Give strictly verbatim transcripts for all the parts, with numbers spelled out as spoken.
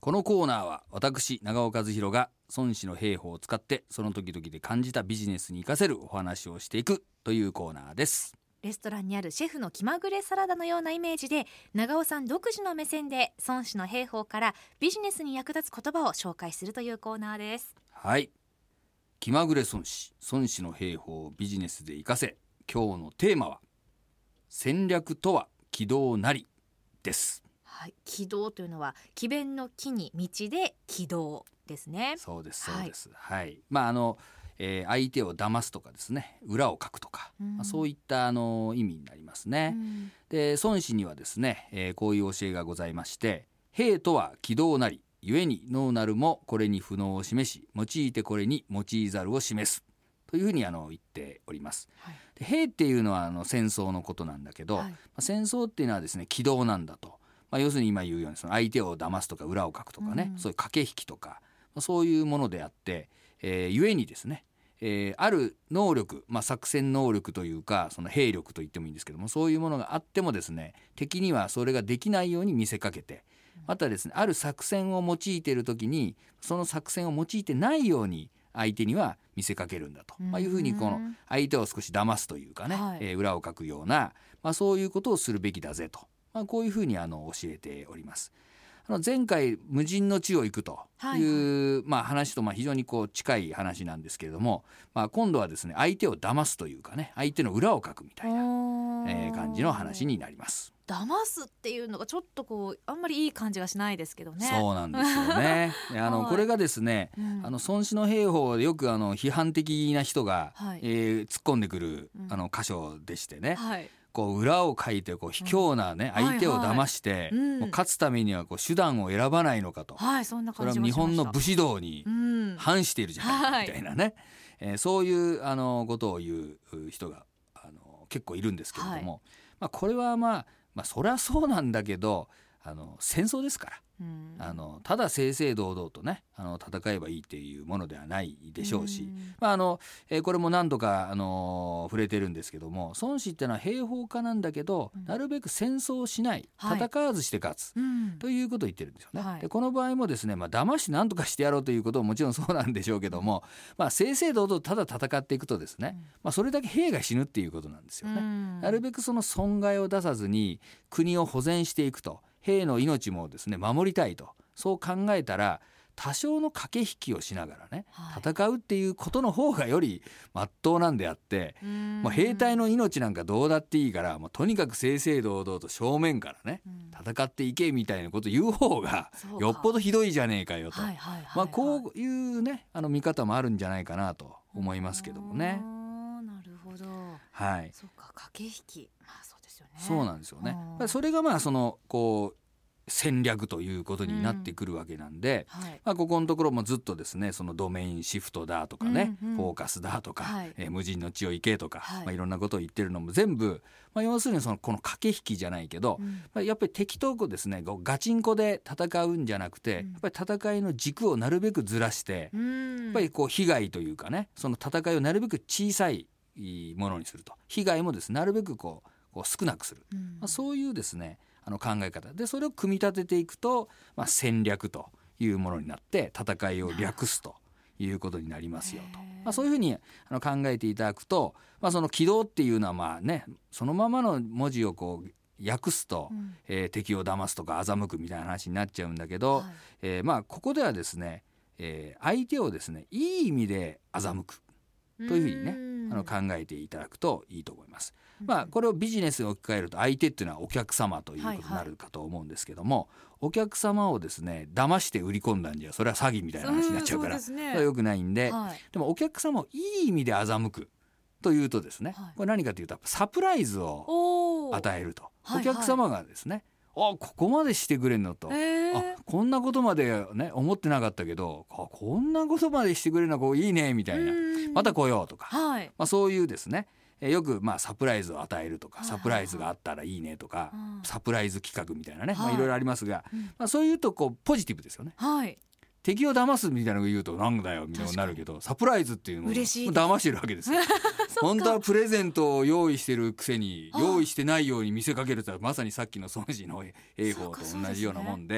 このコーナーは私長尾和弘が孫子の兵法を使ってその時々で感じたビジネスに生かせるお話をしていくというコーナーです。 レストランにあるシェフの気まぐれサラダのようなイメージで、長尾さん独自の目線で孫子の兵法からビジネスに役立つ言葉を紹介するというコーナーです。 はい、気まぐれ孫子、孫子の兵法をビジネスで生かせ。今日のテーマは戦略とは軌道なりです。 はい、軌道というのは詭弁の軌に道で軌道ですね。 そうですそうです、はい、はい、まああのえー、相手を騙すとかですね、裏をかくとか、うんまあ、そういったあの意味になりますね、うん、で孫子にはですね、えー、こういう教えがございまして、兵とは軌道なり、故に能なるもこれに不能を示し、用いてこれに用いざるを示すというふうにあの言っております、はい、で兵っていうのはあの戦争のことなんだけど、はい、まあ、戦争っていうのはですね軌道なんだと、まあ、要するに今言うようにその相手を騙すとか裏をかくとかね、うん、そういう駆け引きとか、まあ、そういうものであって、えー、故にですね、えー、ある能力、まあ、作戦能力というかその兵力と言ってもいいんですけども、そういうものがあってもですね、敵にはそれができないように見せかけて、またですねある作戦を用いている時にその作戦を用いてないように相手には見せかけるんだと、まあ、いうふうにこの相手を少し騙すというかね、はい、えー、裏をかくような、まあ、そういうことをするべきだぜと、まあ、こういうふうにあの教えております。あの前回無人の地を行くという、はいはい、まあ、話とまあ非常にこう近い話なんですけれども、まあ、今度はですね相手を騙すというかね、相手の裏をかくみたいな、えー、感じの話になります。 騙すっていうのがちょっとこうあんまりいい感じがしないですけどね。 そうなんですよねあの、はい、これがですね、うん、あの孫子の兵法でよくあの批判的な人が、はい、えー、突っ込んでくる、うん、あの箇所でしてね、はい、こう裏をかいてこう卑怯な、ね、うん、相手を騙して、はいはい、もう勝つためにはこう手段を選ばないのかと、はい、そんな感じがしました。それは日本の武士道に反しているじゃないかみたいなね、はい、えー、そういうあのことを言う人があの結構いるんですけれども、はい、まあ、これはまあまあ、そりゃそうなんだけど、あの戦争ですから、うん、あのただ正々堂々とねあの戦えばいいっていうものではないでしょうし、うん、まああのえー、これも何度か、あのー、触れてるんですけども、孫子ってのは兵法家なんだけど、うん、なるべく戦争をしない、戦わずして勝つ、はい、ということを言ってるんですよね、はい、でこの場合もですね、まあ、騙して何とかしてやろうということももちろんそうなんでしょうけども、まあ、正々堂々ただ戦っていくとですね、うん、まあ、それだけ兵が死ぬっていうことなんですよね、うん、なるべくその損害を出さずに国を保全していくと、兵の命もですね守りたいと、そう考えたら多少の駆け引きをしながらね、はい、戦うっていうことの方がより真っ当なんであって、もう兵隊の命なんかどうだっていいから、もうとにかく正々堂々と正面からね、うん、戦っていけみたいなこと言う方がよっぽどひどいじゃねえかよと、まあこういうねあの見方もあるんじゃないかなと思いますけどもね。 なるほど、 はい、 そうか、駆け引き、まあそうですよね。 そうなんですよね。それがまあそのこう戦略ということになってくるわけなんで、うん、はい、まあ、ここのところもずっとですねそのドメインシフトだとかね、うんうん、フォーカスだとか、はい、えー、無人の地を行けとか、はい、まあ、いろんなことを言ってるのも全部、まあ、要するにそのこの駆け引きじゃないけど、うん、まあ、やっぱり敵とこうですねガチンコで戦うんじゃなくて、うん、やっぱり戦いの軸をなるべくずらして、うん、やっぱりこう被害というかね、その戦いをなるべく小さいものにすると、被害もですねなるべくこう、こう少なくする、うん、まあ、そういうですねあの考え方で、それを組み立てていくと、まあ、戦略というものになって戦いを略すということになりますよと、まあ、そういうふうにあの考えていただくと、まあ、その軌道っていうのはまあねそのままの文字をこう訳すと、うん、えー、敵を騙すとか欺くみたいな話になっちゃうんだけど、はい、えー、まあここではですね、えー、相手をですねいい意味で欺くというふうにねあの考えていただくといいと思います。まあ、これをビジネスに置き換えると相手っていうのはお客様ということになるかと思うんですけども、はいはい、お客様をですね騙して売り込んだんじゃそれは詐欺みたいな話になっちゃうから、それは良くないんで、はい、でもお客様をいい意味で欺くというとですね、はい、これ何かというとサプライズを与えると、お客様がですね、はいはい、あここまでしてくれんのと、えー、あこんなことまでね思ってなかったけどあこんなことまでしてくれるのこういいねみたいな、また来ようとか、はい、まあ、そういうですねよくまあサプライズを与えるとか、サプライズがあったらいいねとか、サプライズ企画みたいなね、まあ、いろいろありますが、まあ、そういうとこうポジティブですよね、はい、敵を騙すみたいなのを言うとなんだよみたいになるけど、サプライズっていうのを騙してるわけですよ本当はプレゼントを用意してるくせに用意してないように見せかけると、まさにさっきの孫子の兵法と同じようなもんで、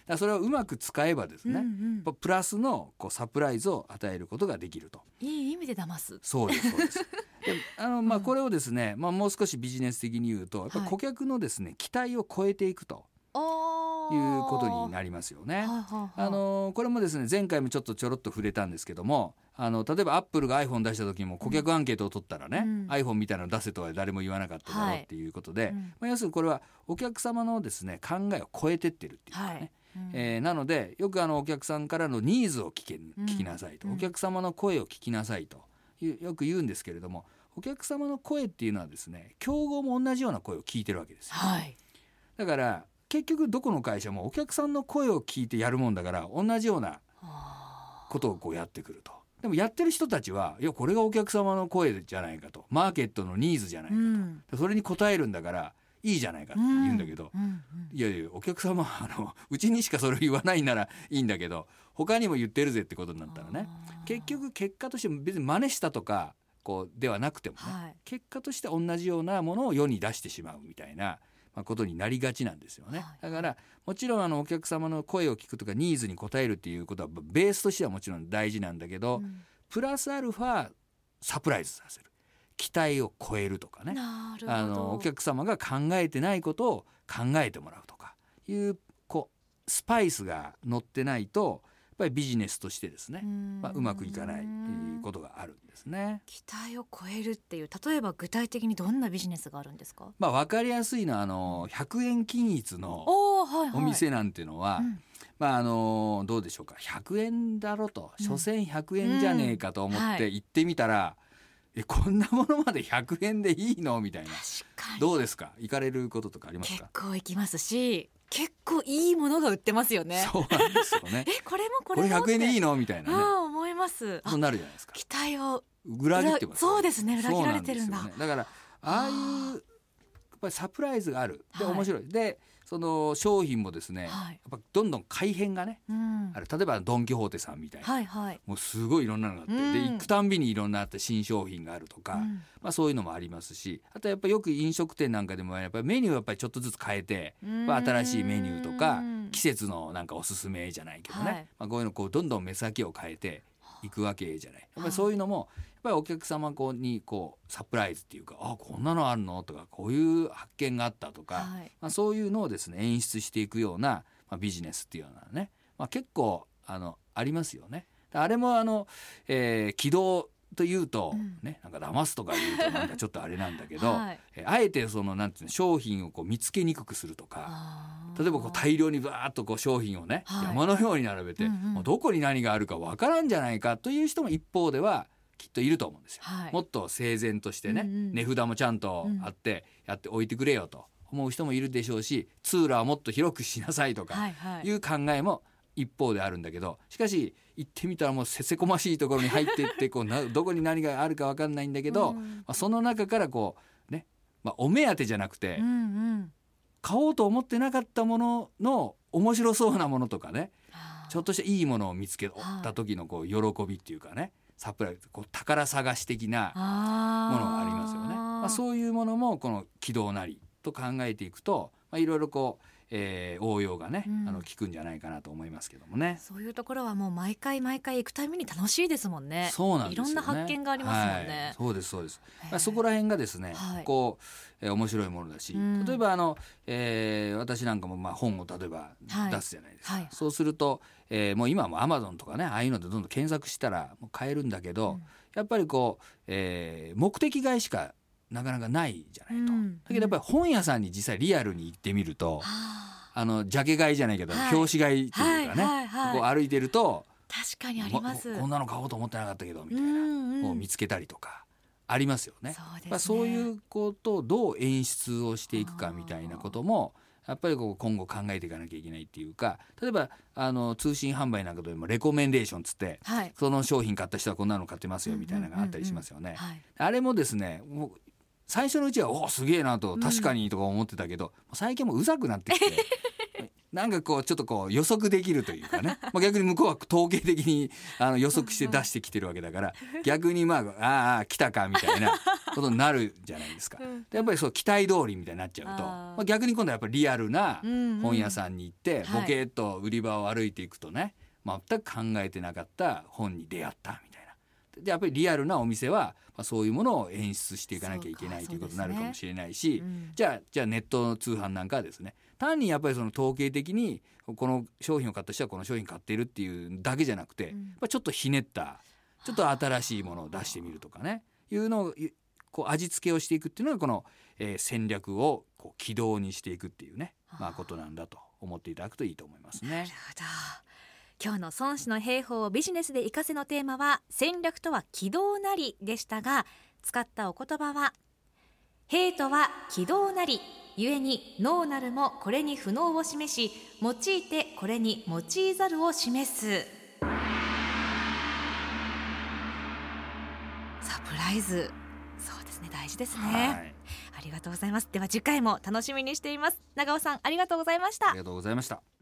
だそれをうまく使えばですね、 うんうん、 プラスのこうサプライズを与えることができると。 いい意味で騙す。 そうですそうですであの、まあ、これをですね、まあ、もう少しビジネス的に言うとやっぱ顧客のですね、はい、期待を超えていくということになりますよね。はははあのこれもですね前回もちょっとちょろっと触れたんですけども、あの例えばアップルが iPhone 出した時にも顧客アンケートを取ったらね、うん、iPhone みたいなの出せとは誰も言わなかっただろうっていうことで、はい、まあ、要するにこれはお客様のですね考えを超えてってるっていうかね、はい、うん、えー、なのでよくあのお客さんからのニーズを聞け、聞きなさいと、うん、お客様の声を聞きなさいとよく言うんですけれども、お客様の声っていうのはですね競合も同じような声を聞いてるわけですよ、はい、だから結局どこの会社もお客さんの声を聞いてやるもんだから同じようなことをこうやってくると。でもやってる人たちはいやこれがお客様の声じゃないかと、マーケットのニーズじゃないかと、うん、それに応えるんだからいいじゃないかって言うんだけど、うんうんうん、いやいやお客様あのうちにしかそれを言わないならいいんだけど他にも言ってるぜってことになったらね、結局結果として別に真似したとかこうではなくてもね、はい、結果として同じようなものを世に出してしまうみたいなことになりがちなんですよね、はい、だからもちろんあのお客様の声を聞くとかニーズに応えるっていうことはベースとしてはもちろん大事なんだけど、うん、プラスアルファサプライズさせる、期待を超えるとかね、 なるほど、 あのお客様が考えてないことを考えてもらうとかいうこうスパイスが乗ってないとやっぱりビジネスとしてですね、まあ、うまくいかないことがあるんですね。 期待を超えるっていう、例えば具体的にどんなビジネスがあるんですか？ まあ、分かりやすいのはあのひゃくえん均一のお店なんていうのは、はいはい、うん、まあ、あのどうでしょうか、ひゃくえんだろと、所詮ひゃくえんじゃねえかと思って行ってみたら、うんうん、はい、えこんなものまでひゃくえんでいいのみたいな。 確かに。 どうですか、行かれることとかありますか？ 結構行きますし、結構いいものが売ってますよね。 そうなんですよねえこれもこれもこれひゃくえんでいいのみたいなね、 うん、思います。 そうなるじゃないですか。 期待を裏切ってます、ね、 そうですね、裏切られてるんだ。 そうなんですよね。だからああいうやっぱりサプライズがあるで面白い、はい、でその商品もですね、はい、やっぱどんどん改変がね、うん、ある。例えばドン・キホーテさんみたいな、はいはい、もうすごいいろんなのがあって、うん、で行くたんびにいろんなあって新商品があるとか、うん、まあ、そういうのもありますし、あとやっぱりよく飲食店なんかでもやっぱりメニューをやっぱりちょっとずつ変えて、まあ、新しいメニューとか季節のなんかおすすめじゃないけどね、はい、まあ、こういうのこうどんどん目先を変えていくわけじゃない。やっぱりそういうのもやっぱりお客様にこうサプライズっていうか、あこんなのあるのとか、こういう発見があったとか、はい、まあ、そういうのをですね演出していくような、まあ、ビジネスっていうのはね、まあ、結構あのありますよね。あれもあの、えー、軌道というと、ね、なんか騙すとか言うとなんかちょっとあれなんだけど、はい、えあえてそのなんていうの商品をこう見つけにくくするとか、例えばこう大量にバーッとこう商品をね、はい、山のように並べて、うんうん、もうどこに何があるかわからんじゃないかという人も一方ではきっといると思うんですよ、はい、もっと整然としてね、うんうん、値札もちゃんとあってやっておいてくれよと思う人もいるでしょうし、通路はもっと広くしなさいとかいう考えも一方であるんだけど、しかし行ってみたらもうせせこましいところに入っていってこうなどこに何があるか分かんないんだけど、うん、まあ、その中からこうね、まあ、お目当てじゃなくて、うんうん、買おうと思ってなかったものの面白そうなものとかね、ちょっとしたいいものを見つけた時のこう喜びっていうかね、サプライズ、こう宝探し的なものがありますよね。まあ、そういうものもこの軌道なりと考えていくと、まあ、いろいろこうえー、応用がね、うん、あの効くんじゃないかなと思いますけどもね。 そういうところはもう毎回毎回行くたびに楽しいですもんね。 そうなんですよね。 いろんな発見がありますもんね、 はい、そうですそうです、まあ、そこら辺がですね、はい、こう、えー、面白いものだし、うん、例えばあの、えー、私なんかもまあ本を例えば出すじゃないですか、はいはい、そうすると、えー、もう今はもう Amazon とかね、ああいうのでどんどん検索したらもう買えるんだけど、うん、やっぱりこう、えー、目的買いしかなかなかないじゃないと、うん、だけどやっぱり本屋さんに実際リアルに行ってみると、あのジャケ買いじゃないけど、はい、表紙買いというかね、はいはいはい、こう歩いてると確かにあります、 こんなの買おうと思ってなかったけどみたいな、うんうん、もう見つけたりとかありますよね。そうですね。まあ、そういうことをどう演出をしていくかみたいなこともやっぱりこう今後考えていかなきゃいけないっていうか、例えばあの通信販売なんかでもレコメンデーションつって、はい、その商品買った人はこんなの買ってますよみたいなのがあったりしますよね、うんうんうんはい、あれもですね、もう最初のうちはおすげえなと確かにとか思ってたけど、うん、最近もううざくなってきてなんかこうちょっとこう予測できるというかね、まあ、逆に向こうは統計的にあの予測して出してきてるわけだから逆にまあああ来たかみたいなことになるじゃないですか。でやっぱりそう期待通りみたいになっちゃうと、まあ、逆に今度はやっぱりリアルな本屋さんに行って、うんうん、ボケーっと売り場を歩いていくとね、はい、全く考えてなかった本に出会ったみたいな。でやっぱりリアルなお店は、まあ、そういうものを演出していかなきゃいけないということになるかもしれないし、ね、うん、じゃあじゃあネット通販なんかはですね、単にやっぱりその統計的にこの商品を買った人はこの商品買っているっていうだけじゃなくて、うん、まあ、ちょっとひねったちょっと新しいものを出してみるとかね、いうのをこう味付けをしていくっていうのがこの、えー、戦略をこう軌道にしていくっていうね、まあ、ことなんだと思っていただくといいと思いますね。 なるほど。今日の孫子の兵法をビジネスで活かせのテーマは戦略とは軌道なりでしたが、使ったお言葉は兵とは軌道なりゆえに能なるもこれに不能を示し用いてこれに用いざるを示す。サプライズ、そうですね、大事ですね、はい、ありがとうございます。では次回も楽しみにしています。長尾さんありがとうございました。 ありがとうございました。